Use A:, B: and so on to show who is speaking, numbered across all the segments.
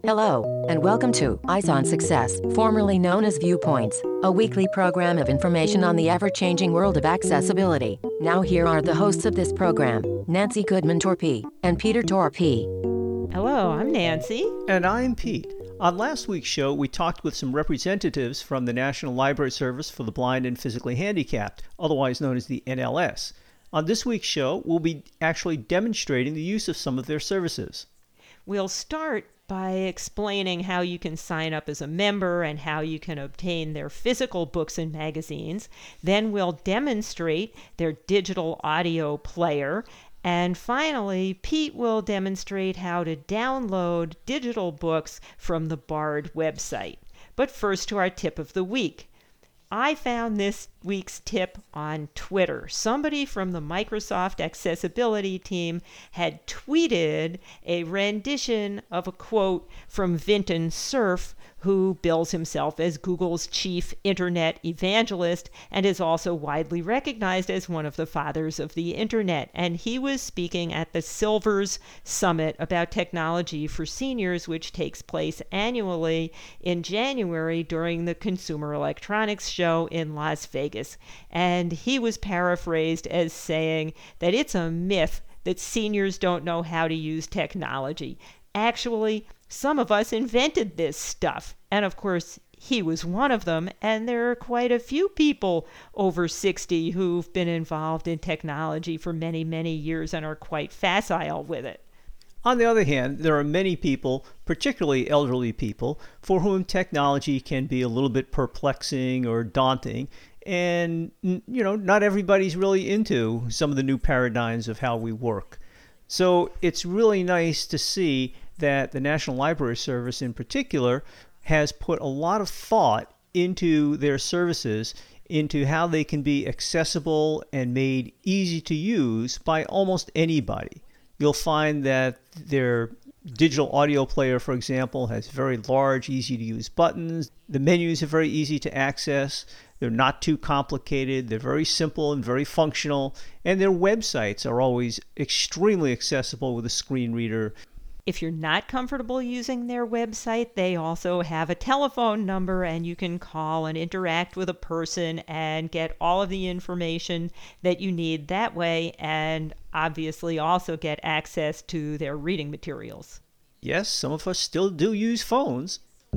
A: Hello, and welcome to Eyes on Success, formerly known as Viewpoints, a weekly program of information on the ever-changing world of accessibility. Now here are the hosts of this program, Nancy Goodman-Torpey and Peter Torpey.
B: Hello, I'm Nancy.
C: And I'm Pete. On last week's show, we talked with some representatives from the National Library Service for the Blind and Physically Handicapped, otherwise known as the NLS. On this week's show, we'll be actually demonstrating the use of some of their services.
B: We'll start by explaining how you can sign up as a member and how you can obtain their physical books and magazines. Then we'll demonstrate their digital audio player. And finally, Pete will demonstrate how to download digital books from the Bard website. But first to our tip of the week. I found this week's tip on Twitter. Somebody from the Microsoft Accessibility team had tweeted a rendition of a quote from Vinton Cerf, who bills himself as Google's chief internet evangelist and is also widely recognized as one of the fathers of the internet. And he was speaking at the Silvers Summit about technology for seniors, which takes place annually in January during the Consumer Electronics Show in Las Vegas. And he was paraphrased as saying that it's a myth that seniors don't know how to use technology. Actually, some of us invented this stuff. And of course, he was one of them. And there are quite a few people over 60 who've been involved in technology for many, many years and are quite facile with it.
C: On the other hand, there are many people, particularly elderly people, for whom technology can be a little bit perplexing or daunting. And, not everybody's really into some of the new paradigms of how we work. So it's really nice to see that the National Library Service in particular has put a lot of thought into their services, into how they can be accessible and made easy to use by almost anybody. You'll find that their digital audio player, for example, has very large, easy to use buttons. The menus are very easy to access. They're not too complicated. They're very simple and very functional. And their websites are always extremely accessible with a screen reader.
B: If you're not comfortable using their website, they also have a telephone number and you can call and interact with a person and get all of the information that you need that way, and obviously also get access to their reading materials.
C: Yes, some of us still do use phones.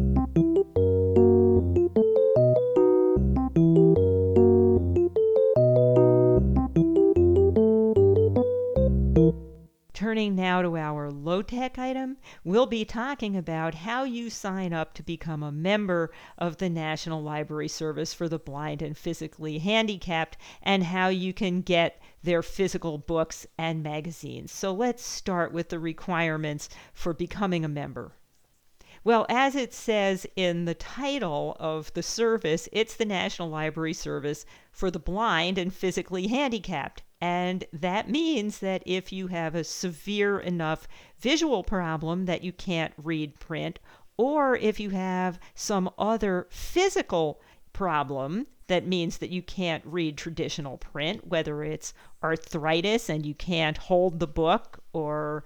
B: Turning now to our low-tech item, we'll be talking about how you sign up to become a member of the National Library Service for the Blind and Physically Handicapped and how you can get their physical books and magazines. So let's start with the requirements for becoming a member. Well, as it says in the title of the service, it's the National Library Service for the Blind and Physically Handicapped. And that means that if you have a severe enough visual problem that you can't read print, or if you have some other physical problem that means that you can't read traditional print, whether it's arthritis and you can't hold the book, or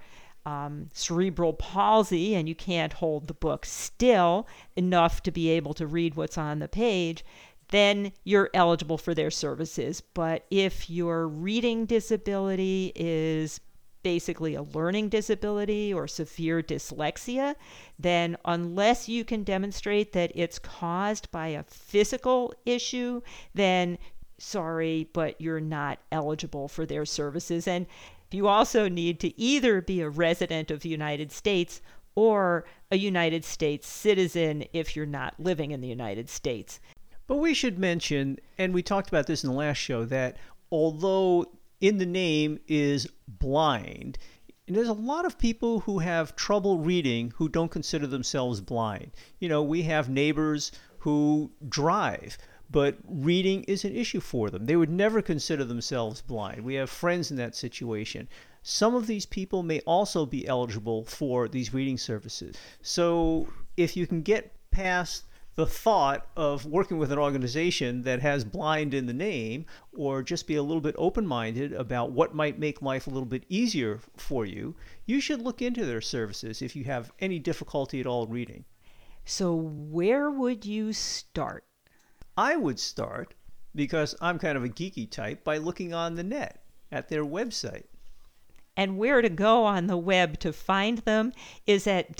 B: cerebral palsy and you can't hold the book still enough to be able to read what's on the page, then you're eligible for their services. But if your reading disability is basically a learning disability or severe dyslexia, then unless you can demonstrate that it's caused by a physical issue, then sorry, but you're not eligible for their services. And you also need to either be a resident of the United States or a United States citizen if you're not living in the United States.
C: But we should mention, and we talked about this in the last show, that although in the name is blind, there's a lot of people who have trouble reading who don't consider themselves blind. We have neighbors who drive, but reading is an issue for them. They would never consider themselves blind. We have friends in that situation. Some of these people may also be eligible for these reading services. So if you can get past the thought of working with an organization that has blind in the name, or just be a little bit open-minded about what might make life a little bit easier for you, you should look into their services if you have any difficulty at all reading.
B: So where would you start?
C: I would start, because I'm kind of a geeky type, by looking on the net at their website.
B: And where to go on the web to find them is at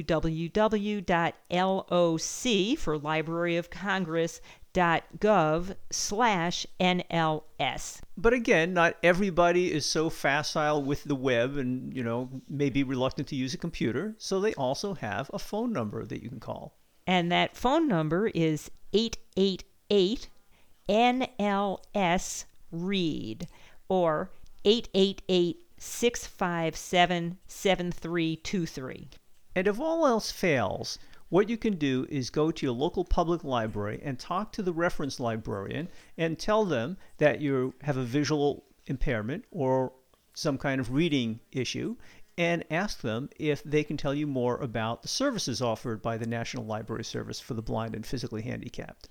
B: www.loc for Library of Congress.gov/NLS.
C: But again, not everybody is so facile with the web and, may be reluctant to use a computer. So they also have a phone number that you can call.
B: And that phone number is 888-NLS-READ or 888-657-7323.
C: And if all else fails, what you can do is go to your local public library and talk to the reference librarian and tell them that you have a visual impairment or some kind of reading issue, and ask them if they can tell you more about the services offered by the National Library Service for the Blind and Physically Handicapped.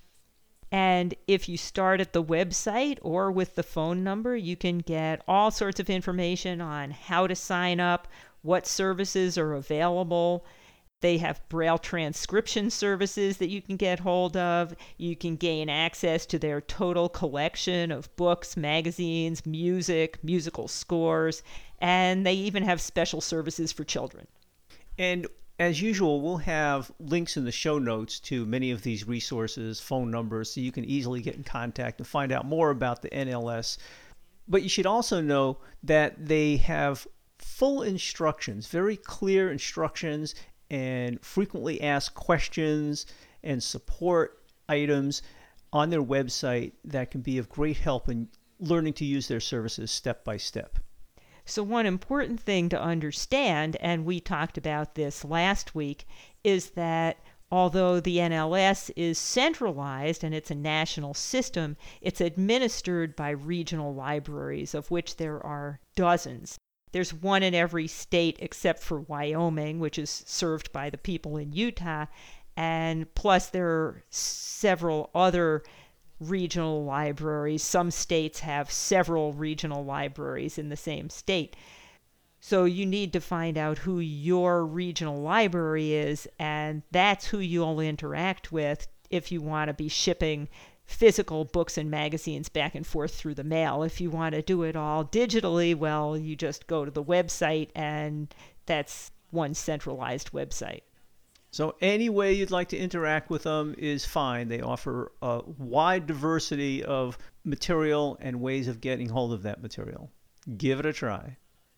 B: And if you start at the website or with the phone number, you can get all sorts of information on how to sign up, what services are available. They have Braille transcription services that you can get hold of. You can gain access to their total collection of books, magazines, music, musical scores, and they even have special services for children.
C: And as usual, we'll have links in the show notes to many of these resources, phone numbers, so you can easily get in contact and find out more about the NLS. But you should also know that they have full instructions, very clear instructions, and frequently asked questions and support items on their website that can be of great help in learning to use their services step by step.
B: So one important thing to understand, and we talked about this last week, is that although the NLS is centralized and it's a national system, it's administered by regional libraries, of which there are dozens. There's one in every state except for Wyoming, which is served by the people in Utah, and plus there are several other regional libraries. Some states have several regional libraries in the same state. So you need to find out who your regional library is, and that's who you'll interact with if you want to be shipping physical books and magazines back and forth through the mail. If you want to do it all digitally, well, you just go to the website, and that's one centralized website.
C: So any way you'd like to interact with them is fine. They offer a wide diversity of material and ways of getting hold of that material. Give it a try.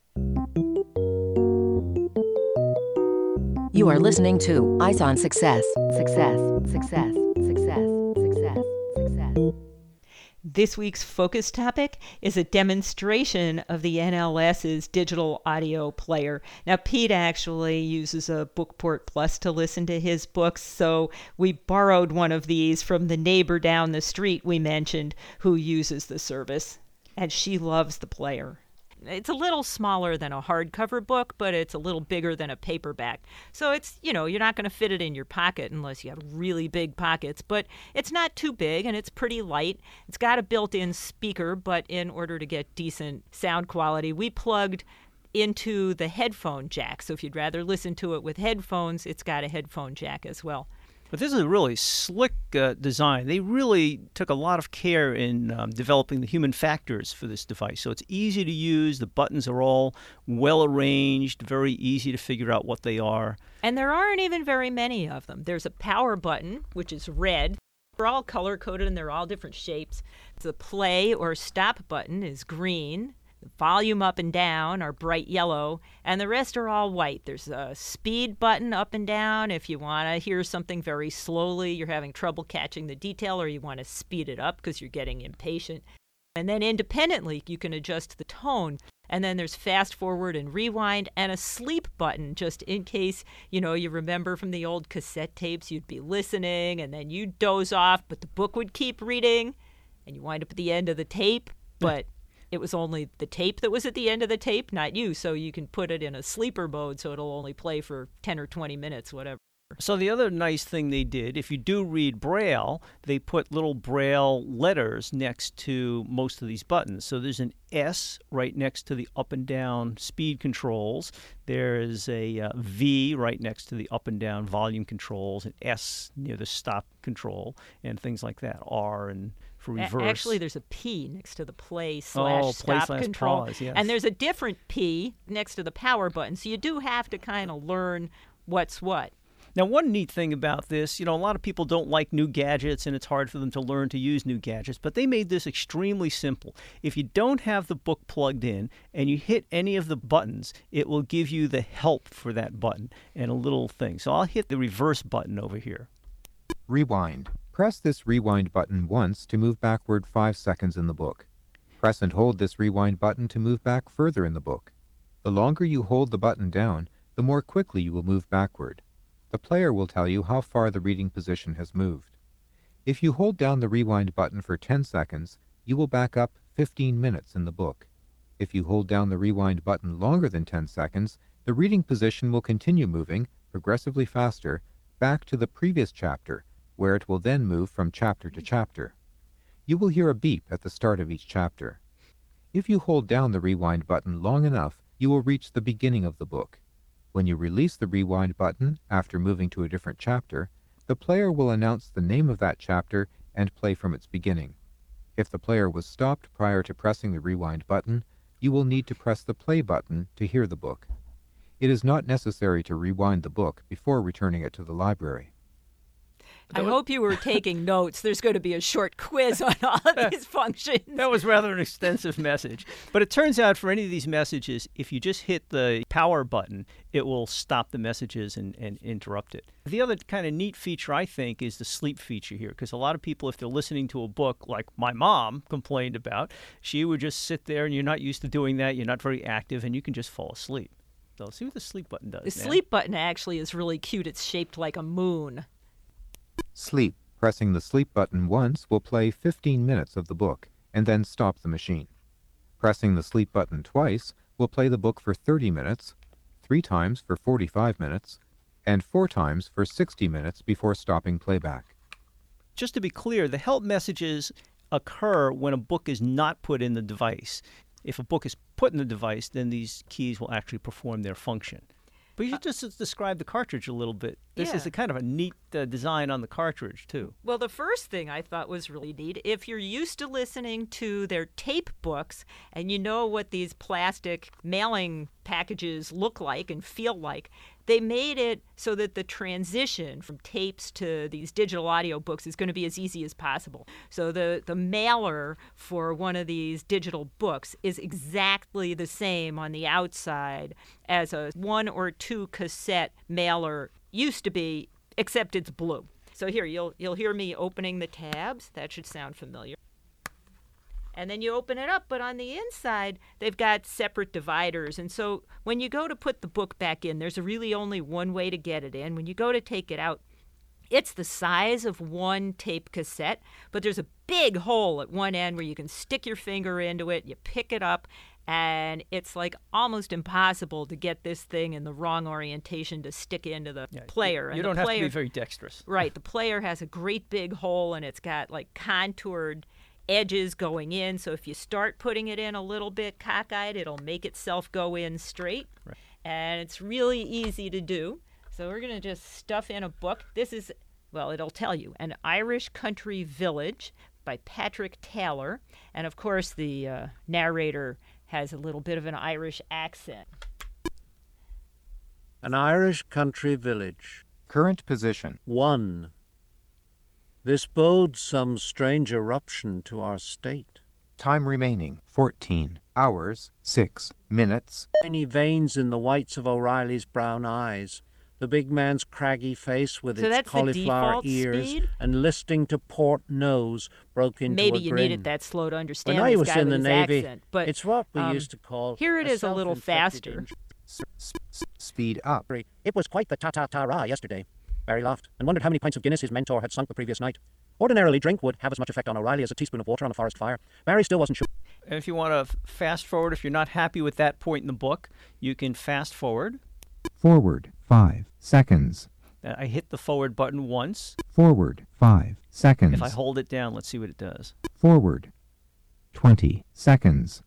A: You are listening to Eyes on Success. Success, success, success, success, success.
B: This week's focus topic is a demonstration of the NLS's digital audio player. Now, Pete actually uses a Bookport Plus to listen to his books, so we borrowed one of these from the neighbor down the street we mentioned who uses the service, and she loves the player. It's a little smaller than a hardcover book, but it's a little bigger than a paperback. So it's, you're not going to fit it in your pocket unless you have really big pockets, but it's not too big and it's pretty light. It's got a built-in speaker, but in order to get decent sound quality, we plugged into the headphone jack. So if you'd rather listen to it with headphones, it's got a headphone jack as well.
C: But this is a really slick design. They really took a lot of care in developing the human factors for this device. So it's easy to use. The buttons are all well arranged, very easy to figure out what they are.
B: And there aren't even very many of them. There's a power button, which is red. They're all color-coded and they're all different shapes. The play or stop button is green. The volume up and down are bright yellow, and the rest are all white. There's a speed button up and down if you want to hear something very slowly, you're having trouble catching the detail, or you want to speed it up because you're getting impatient. And then independently, you can adjust the tone. And then there's fast forward and rewind, and a sleep button just in case, you remember from the old cassette tapes, you'd be listening, and then you'd doze off, but the book would keep reading, and you wind up at the end of the tape, but it was only the tape that was at the end of the tape, not you, so you can put it in a sleeper mode so it'll only play for 10 or 20 minutes, whatever.
C: So the other nice thing they did, if you do read Braille, they put little Braille letters next to most of these buttons. So there's an S right next to the up and down speed controls. There's a V right next to the up and down volume controls, an S near the stop control, and things like that. R and for reverse.
B: Actually, there's a P next to the play /
C: play
B: stop
C: /
B: control.
C: pause, yes.
B: And there's a different P next to the power button. So you do have to kind of learn what's what.
C: Now, one neat thing about this, a lot of people don't like new gadgets and it's hard for them to learn to use new gadgets, but they made this extremely simple. If you don't have the book plugged in and you hit any of the buttons, it will give you the help for that button and a little thing. So I'll hit the reverse button over here.
D: Rewind. Press this rewind button once to move backward 5 seconds in the book. Press and hold this rewind button to move back further in the book. The longer you hold the button down, the more quickly you will move backward. The player will tell you how far the reading position has moved. If you hold down the rewind button for 10 seconds, you will back up 15 minutes in the book. If you hold down the rewind button longer than 10 seconds, the reading position will continue moving, progressively faster, back to the previous chapter, where it will then move from chapter to chapter. You will hear a beep at the start of each chapter. If you hold down the rewind button long enough, you will reach the beginning of the book. When you release the rewind button after moving to a different chapter, the player will announce the name of that chapter and play from its beginning. If the player was stopped prior to pressing the rewind button, you will need to press the play button to hear the book. It is not necessary to rewind the book before returning it to the library.
B: I hope you were taking notes. There's going to be a short quiz on all of these functions.
C: That was rather an extensive message. But it turns out for any of these messages, if you just hit the power button, it will stop the messages and interrupt it. The other kind of neat feature, I think, is the sleep feature here, because a lot of people, if they're listening to a book like my mom complained about, she would just sit there and you're not used to doing that, you're not very active, and you can just fall asleep. So let's see what the sleep button does.
B: The sleep button actually is really cute. It's shaped like a moon.
D: Sleep. Pressing the sleep button once will play 15 minutes of the book and then stop the machine. Pressing the sleep button twice will play the book for 30 minutes, 3 times for 45 minutes, and 4 times for 60 minutes before stopping playback.
C: Just to be clear, the help messages occur when a book is not put in the device. If a book is put in the device, then these keys will actually perform their function. But you should just describe the cartridge a little bit. This is a kind of a neat design on the cartridge, too.
B: Well, the first thing I thought was really neat, if you're used to listening to their tape books and you know what these plastic mailing packages look like and feel like, they made it so that the transition from tapes to these digital audio books is going to be as easy as possible. So the mailer for one of these digital books is exactly the same on the outside as a 1 or 2 cassette mailer used to be, except it's blue. So here, you'll hear me opening the tabs. That should sound familiar. And then you open it up, but on the inside, they've got separate dividers. And so when you go to put the book back in, there's really only one way to get it in. When you go to take it out, it's the size of one tape cassette, but there's a big hole at one end where you can stick your finger into it, you pick it up, and it's like almost impossible to get this thing in the wrong orientation to stick into the player.
C: You don't have to be very dexterous.
B: Right. The player has a great big hole, and it's got like contoured edges going in, so if you start putting it in a little bit cockeyed, it'll make itself go in straight. Right. And it's really easy to do. So we're going to just stuff in a book. This is, well, it'll tell you, An Irish Country Village by Patrick Taylor. And of course, the narrator has a little bit of an Irish accent.
E: An Irish Country Village.
D: Current position.
E: 1. This bodes some strange eruption to our state.
D: Time remaining 14 hours, 6 minutes.
E: Tiny veins in the whites of O'Reilly's brown eyes, the big man's craggy face with
B: So
E: its
B: that's the
E: cauliflower
B: default
E: ears
B: speed?
E: and listing to port nose broke into
B: Maybe
E: a
B: you
E: grin.
B: needed that slow to understand
E: When I
B: this
E: was
B: guy
E: in
B: with
E: the
B: his
E: Navy,
B: accent. But
E: it's what we used to call
B: here it is a little
E: self-inflicted
B: faster.
D: Speed up.
E: injury. It was quite the ta-ta-ta-ra yesterday. Barry laughed and wondered how many pints of Guinness his mentor had sunk the previous night. Ordinarily, drink would have as much effect on O'Reilly as a teaspoon of water on a forest fire. Barry still wasn't sure.
C: And if you want to fast forward, if you're not happy with that point in the book, you can fast forward.
D: Forward 5 seconds.
C: I hit the forward button once.
D: Forward 5 seconds.
C: If I hold it down, let's see what it does.
D: Forward 20 seconds.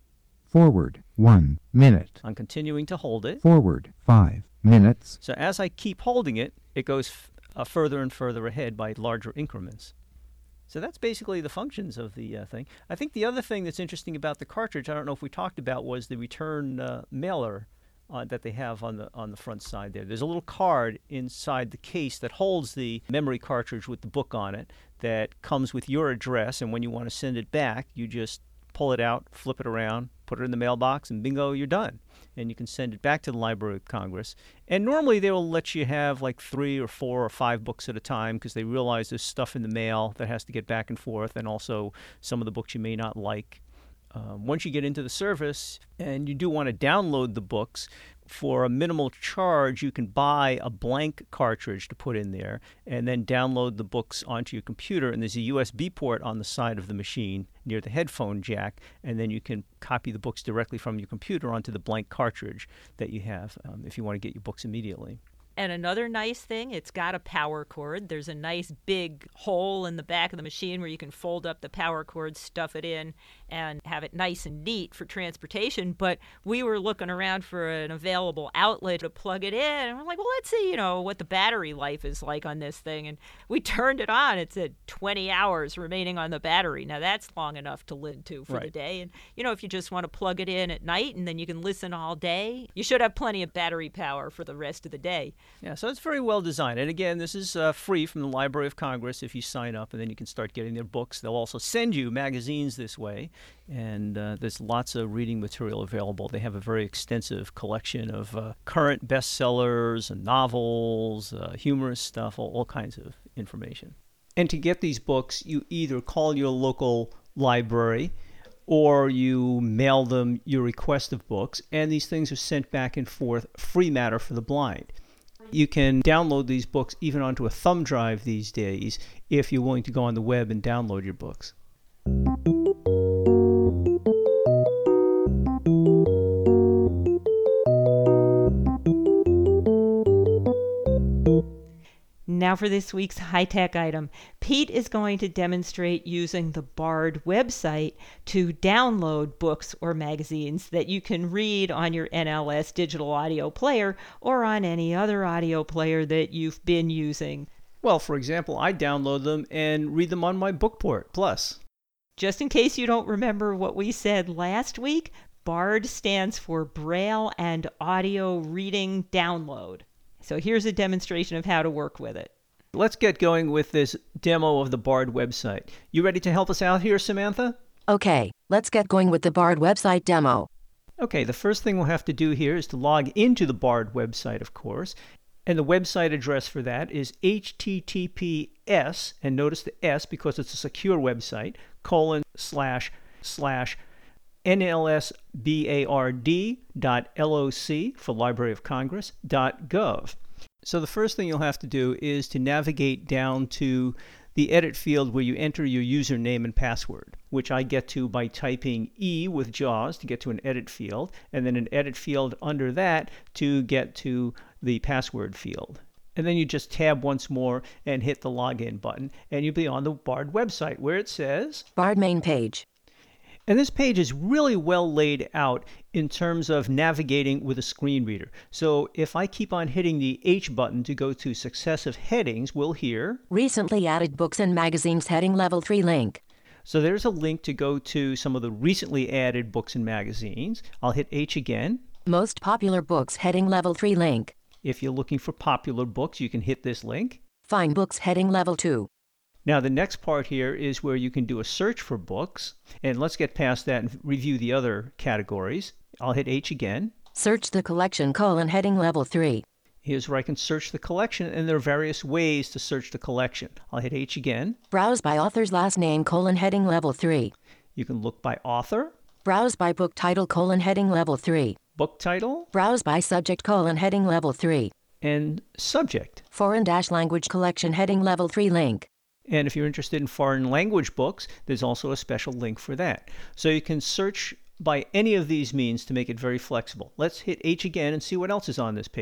D: Forward 1 minute.
C: I'm continuing to hold it.
D: Forward 5 minutes.
C: So as I keep holding it, it goes further and further ahead by larger increments. So that's basically the functions of the thing. I think the other thing that's interesting about the cartridge, I don't know if we talked about, was the return mailer that they have on the front side there. There's a little card inside the case that holds the memory cartridge with the book on it that comes with your address, and when you want to send it back, you just pull it out, flip it around, put it in the mailbox, and bingo, you're done. And you can send it back to the Library of Congress. And normally they will let you have like 3 or 4 or 5 books at a time because they realize there's stuff in the mail that has to get back and forth, and also some of the books you may not like. Once you get into the service and you do want to download the books, for a minimal charge, you can buy a blank cartridge to put in there and then download the books onto your computer. And there's a USB port on the side of the machine near the headphone jack, and then you can copy the books directly from your computer onto the blank cartridge that you have if you want to get your books immediately.
B: And another nice thing, it's got a power cord. There's a nice big hole in the back of the machine where you can fold up the power cord, stuff it in, and have it nice and neat for transportation. But we were looking around for an available outlet to plug it in, and we're like, well, let's see, what the battery life is like on this thing. And we turned it on. It said 20 hours remaining on the battery. Now, that's long enough to live to for the day. And, if you just want to plug it in at night and then you can listen all day, you should have plenty of battery power for the rest of the day.
C: Yeah, so it's very well designed. And again, this is free from the Library of Congress if you sign up, and then you can start getting their books. They'll also send you magazines this way, and there's lots of reading material available. They have a very extensive collection of current bestsellers and novels, humorous stuff, all kinds of information. And to get these books, you either call your local library or you mail them your request of books, and these things are sent back and forth, free matter for the blind. You can download these books even onto a thumb drive these days if you're willing to go on the web and download your books.
B: Now for this week's high-tech item. Pete is going to demonstrate using the Bard website to download books or magazines that you can read on your NLS digital audio player or on any other audio player that you've been using.
C: Well, for example, I download them and read them on my Bookport Plus.
B: Just in case you don't remember what we said last week, Bard stands for Braille and Audio Reading Download. So here's a demonstration of how to work with it.
C: Let's get going with this demo of the Bard website. You ready to help us out here, Samantha?
A: Okay, let's get going with the Bard website demo.
C: Okay, the first thing we'll have to do here is to log into the Bard website, of course. And the website address for that is https, and notice the S because it's a secure website, //nlsbard.loc for Library of Congress.gov. So the first thing you'll have to do is to navigate down to the edit field where you enter your username and password, which I get to by typing E with JAWS to get to an edit field, and then an edit field under that to get to the password field. And then you just tab once more and hit the login button, and you'll be on the Bard website where it says
A: Bard main page.
C: And this page is really well laid out in terms of navigating with a screen reader. So if I keep on hitting the H button to go to successive headings, we'll hear
A: Recently added books and magazines heading level 3 link.
C: So there's a link to go to some of the recently added books and magazines. I'll hit H again.
A: Most popular books heading level 3 link.
C: If you're looking for popular books, you can hit this link.
A: Find books heading level 2.
C: Now, the next part here is where you can do a search for books. And let's get past that and review the other categories. I'll hit H again.
A: Search the collection heading level 3.
C: Here's where I can search the collection, and there are various ways to search the collection. I'll hit H again.
A: Browse by author's last name heading level 3.
C: You can look by author.
A: Browse by book title heading level 3.
C: Book title.
A: Browse by subject heading level 3.
C: And subject.
A: Foreign-language collection heading level 3 link.
C: And if you're interested in foreign language books, there's also a special link for that. So you can search by any of these means to make it very flexible. Let's hit H again and see what else is on this page.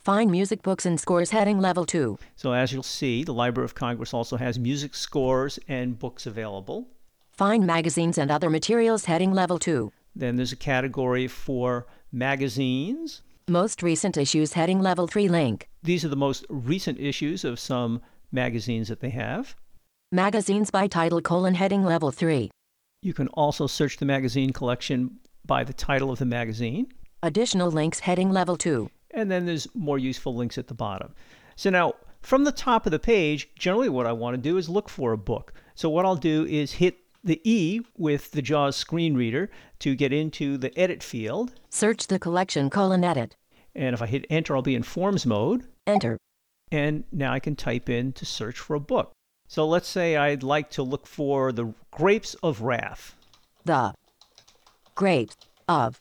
A: Find music books and scores heading level 2.
C: So as you'll see, the Library of Congress also has music scores and books available.
A: Find magazines and other materials heading level 2.
C: Then there's a category for magazines.
A: Most recent issues heading level 3 link.
C: These are the most recent issues of some magazines that they have.
A: Magazines by title : heading level 3.
C: You can also search the magazine collection by the title of the magazine.
A: Additional links heading level 2.
C: And then there's more useful links at the bottom. So now, from the top of the page, generally what I want to do is look for a book. So what I'll do is hit the E with the JAWS screen reader to get into the edit field.
A: Search the collection : edit.
C: And if I hit enter, I'll be in forms mode.
A: Enter.
C: And now I can type in to search for a book. So let's say I'd like to look for The Grapes of Wrath.
A: The Grapes of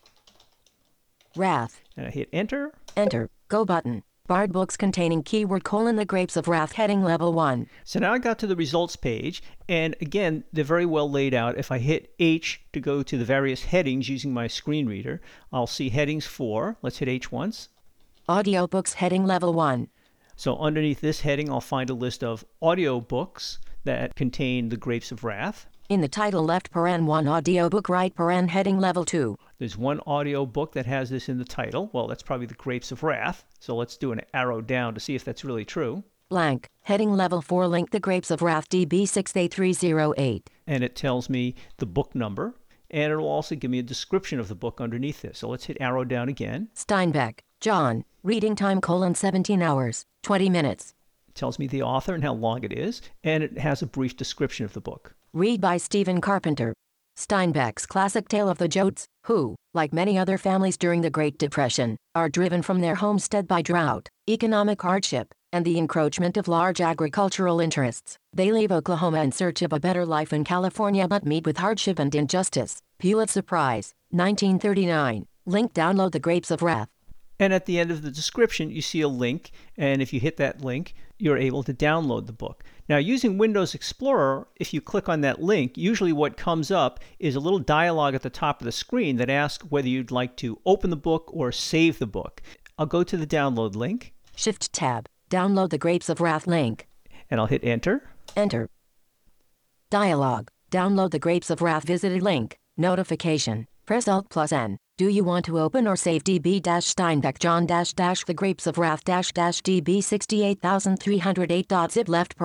A: Wrath.
C: And I hit enter.
A: Enter. Go button. Barred books containing keyword : The Grapes of Wrath heading level 1.
C: So now I got to the results page, and again, they're very well laid out. If I hit H to go to the various headings using my screen reader, I'll see headings for, let's hit H once.
A: Audiobooks heading level 1.
C: So underneath this heading, I'll find a list of audiobooks that contain The Grapes of Wrath.
A: In the title left one audiobook right heading level 2.
C: There's one audiobook that has this in the title. Well, that's probably The Grapes of Wrath. So let's do an arrow down to see if that's really true.
A: Blank. Heading level 4 link The Grapes of Wrath DB6A308.
C: And it tells me the book number. And it will also give me a description of the book underneath this. So let's hit arrow down again.
A: Steinbeck, John. Reading time : 17 hours, 20 minutes.
C: It tells me the author and how long it is. And it has a brief description of the book.
A: Read by Stephen Carpenter. Steinbeck's classic tale of the Jodes, who, like many other families during the Great Depression, are driven from their homestead by drought, economic hardship, and the encroachment of large agricultural interests. They leave Oklahoma in search of a better life in California but meet with hardship and injustice. Pulitzer Prize, 1939. Link: download The Grapes of Wrath.
C: And at the end of the description, you see a link, and if you hit that link, you're able to download the book. Now, using Windows Explorer, if you click on that link, usually what comes up is a little dialog at the top of the screen that asks whether you'd like to open the book or save the book. I'll go to the download link.
A: Shift-tab. Download The Grapes of Wrath link.
C: And I'll hit enter.
A: Enter. Dialog. Download The Grapes of Wrath visited link. Notification. Press Alt+N. Do you want to open or save DB-Steinbeck John The Grapes of Wrath DB 68308.zip left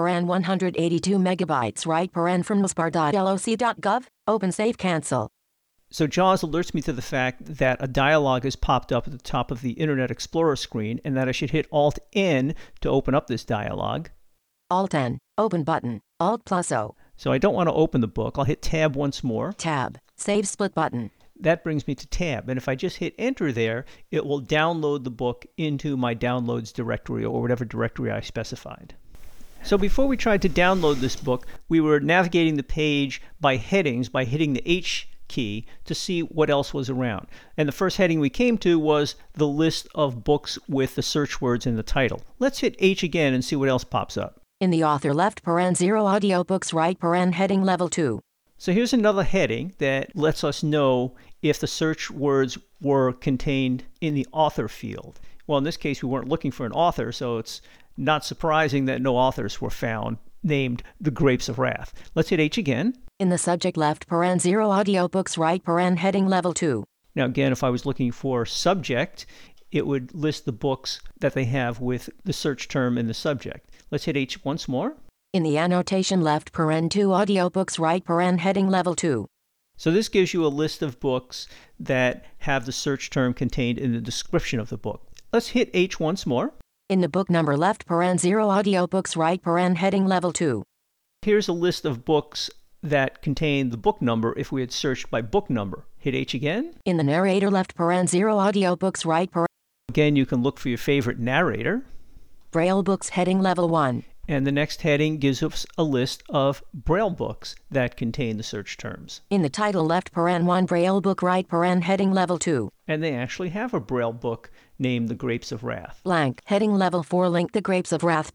A: 182 megabytes right from mspar.loc.gov. Open save cancel.
C: So JAWS alerts me to the fact that a dialog has popped up at the top of the Internet Explorer screen and that I should hit Alt-N to open up this dialog.
A: Alt-N. Open button. Alt+O.
C: So I don't want to open the book. I'll hit Tab once more.
A: Tab. Save split button.
C: That brings me to Tab, and if I just hit enter there, it will download the book into my downloads directory or whatever directory I specified. So before we tried to download this book, we were navigating the page by headings by hitting the H key to see what else was around. And the first heading we came to was the list of books with the search words in the title. Let's hit H again and see what else pops up.
A: In the author left 0 audiobooks right heading level 2.
C: So here's another heading that lets us know if the search words were contained in the author field. Well, in this case, we weren't looking for an author, so it's not surprising that no authors were found named The Grapes of Wrath. Let's hit H again.
A: In the subject left 0 audiobooks right heading level 2.
C: Now again, if I was looking for subject, it would list the books that they have with the search term in the subject. Let's hit H once more.
A: In the annotation left 2 audiobooks right heading level 2.
C: So this gives you a list of books that have the search term contained in the description of the book. Let's hit H once more.
A: In the book number left 0 audiobooks right heading level 2.
C: Here's a list of books that contain the book number if we had searched by book number. Hit H again.
A: In the narrator left 0 audiobooks right
C: Again, you can look for your favorite narrator.
A: Braille books heading level 1.
C: And the next heading gives us a list of Braille books that contain the search terms.
A: In the title left 1 Braille book right heading level 2.
C: And they actually have a Braille book named The Grapes of Wrath.
A: Blank. Heading level 4 link The Grapes of Wrath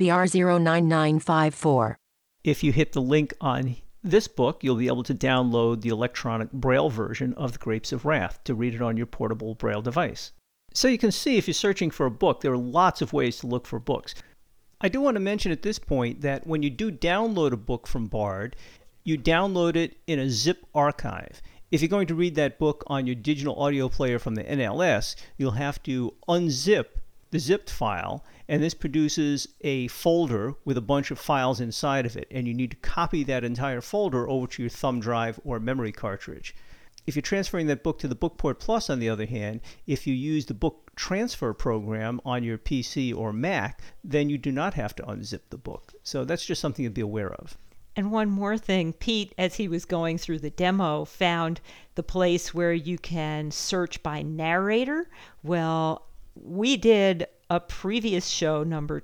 A: BR09954.
C: If you hit the link on this book, you'll be able to download the electronic Braille version of The Grapes of Wrath to read it on your portable Braille device. So you can see if you're searching for a book, there are lots of ways to look for books. I do want to mention at this point that when you do download a book from Bard, you download it in a zip archive. If you're going to read that book on your digital audio player from the NLS, you'll have to unzip the zipped file, and this produces a folder with a bunch of files inside of it, and you need to copy that entire folder over to your thumb drive or memory cartridge. If you're transferring that book to the Bookport Plus, on the other hand, if you use the book transfer program on your PC or Mac, then you do not have to unzip the book. So that's just something to be aware of.
B: And one more thing, Pete, as he was going through the demo, found the place where you can search by narrator. Well, we did a previous show, number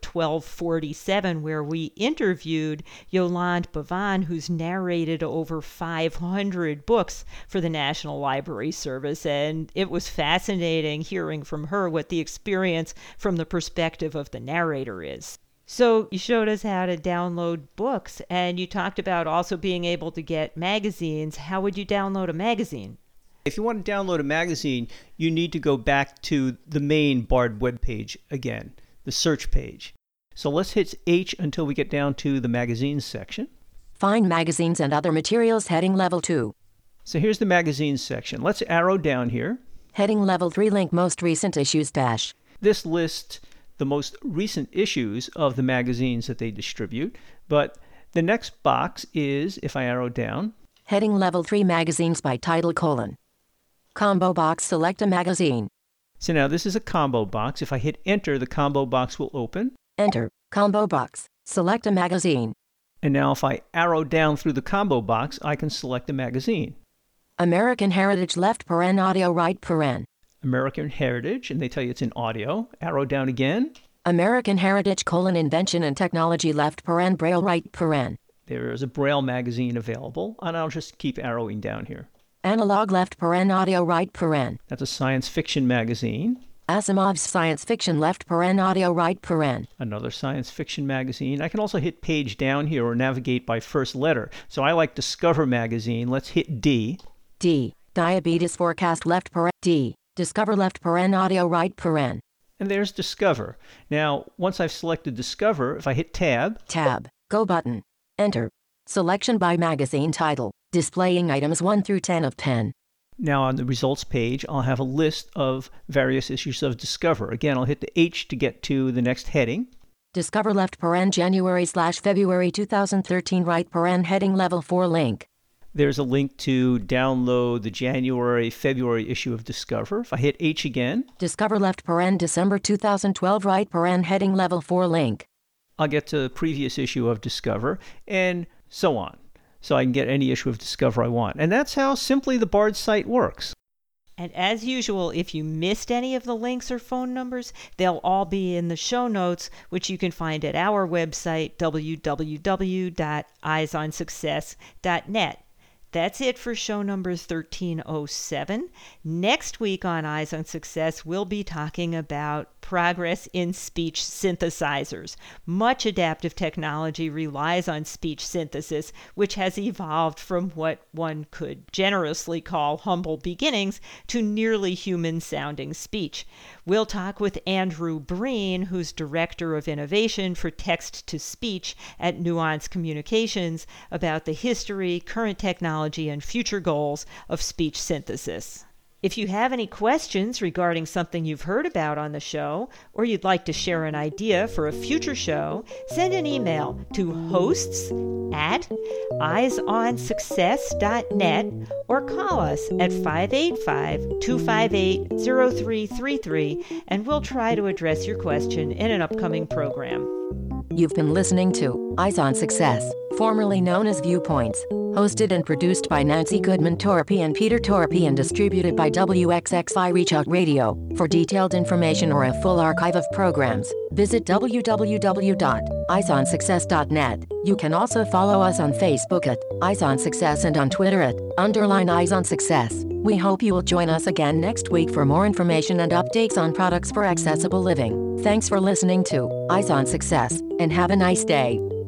B: 1247, where we interviewed Yolande Bavan, who's narrated over 500 books for the National Library Service. And it was fascinating hearing from her what the experience from the perspective of the narrator is. So you showed us how to download books, and you talked about also being able to get magazines. How would you download a magazine?
C: If you want to download a magazine, you need to go back to the main Bard webpage again, the search page. So let's hit H until we get down to the magazines section.
A: Find magazines and other materials, heading level 2.
C: So here's the magazines section. Let's arrow down here.
A: Heading level 3, link most recent issues dash.
C: This lists the most recent issues of the magazines that they distribute. But the next box is, if I arrow down,
A: Heading level 3, magazines by title : combo box, select a magazine.
C: So now this is a combo box. If I hit enter, the combo box will open.
A: Enter, combo box, select a magazine.
C: And now if I arrow down through the combo box, I can select a magazine.
A: American Heritage, left paren, audio, right paren.
C: American Heritage, and they tell you it's in audio. Arrow down again.
A: American Heritage, invention and technology, left paren, braille, right paren.
C: There is a Braille magazine available, and I'll just keep arrowing down here.
A: Analog, left paren, audio, right paren.
C: That's a science fiction magazine.
A: Asimov's science fiction, left paren, audio, right paren.
C: Another science fiction magazine. I can also hit page down here or navigate by first letter. So I like Discover magazine. Let's hit D.
A: D. Diabetes forecast, left paren. D. Discover, left paren, audio, right paren.
C: And there's Discover. Now, once I've selected Discover, if I hit Tab.
A: Tab. Go button. Enter. Selection by magazine title. Displaying items 1 through 10 of 10.
C: Now on the results page, I'll have a list of various issues of Discover. Again, I'll hit the H to get to the next heading.
A: Discover, left paren, January/February 2013, right paren, heading level 4 link.
C: There's a link to download the January-February issue of Discover. If I hit H again.
A: Discover, left paren, December 2012, right paren, heading level 4 link.
C: I'll get to the previous issue of Discover, and so on. So I can get any issue of Discover I want. And that's how simply the Bard site works.
B: And as usual, if you missed any of the links or phone numbers, they'll all be in the show notes, which you can find at our website, www.eyesonsuccess.net. That's it for show number 1307. Next week on Eyes on Success, we'll be talking about progress in speech synthesizers. Much adaptive technology relies on speech synthesis, which has evolved from what one could generously call humble beginnings to nearly human-sounding speech. We'll talk with Andrew Breen, who's Director of Innovation for Text-to-Speech at Nuance Communications, about the history, current technology, and future goals of speech synthesis. If you have any questions regarding something you've heard about on the show, or you'd like to share an idea for a future show, send an email to hosts@eyesonsuccess.net or call us at 585-258-0333, and we'll try to address your question in an upcoming program.
A: You've been listening to Eyes on Success, formerly known as Viewpoints, hosted and produced by Nancy Goodman Torpy and Peter Torpy and distributed by WXXI Reach Out Radio. For detailed information or a full archive of programs, visit www.eyesonsuccess.net. You can also follow us on Facebook at Eyes on Success and on Twitter at _Eyes on Success. We hope you will join us again next week for more information and updates on products for accessible living. Thanks for listening to Eyes on Success, and have a nice day.